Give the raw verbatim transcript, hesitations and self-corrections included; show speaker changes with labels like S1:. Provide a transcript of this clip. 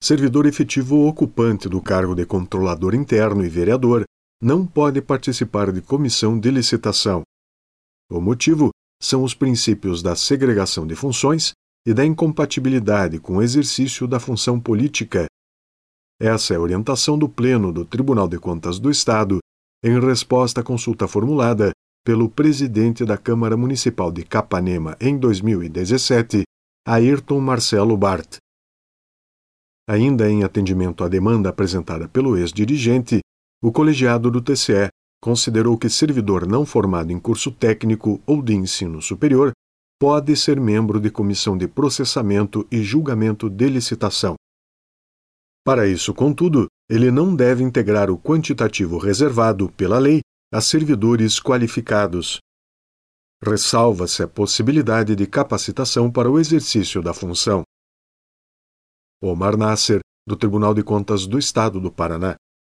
S1: servidor efetivo ocupante do cargo de controlador interno e vereador não pode participar de comissão de licitação. O motivo são os princípios da segregação de funções e da incompatibilidade com o exercício da função política. Essa é a orientação do Pleno do Tribunal de Contas do Estado em resposta à consulta formulada pelo presidente da Câmara Municipal de Capanema em dois mil e dezessete, Ayrton Marcelo Bart. Ainda em atendimento à demanda apresentada pelo ex-dirigente, o colegiado do T C E considerou que servidor não formado em curso técnico ou de ensino superior pode ser membro de comissão de processamento e julgamento de licitação. Para isso, contudo, ele não deve integrar o quantitativo reservado pela lei a servidores qualificados. Ressalva-se a possibilidade de capacitação para o exercício da função. Omar Nasser, do Tribunal de Contas do Estado do Paraná.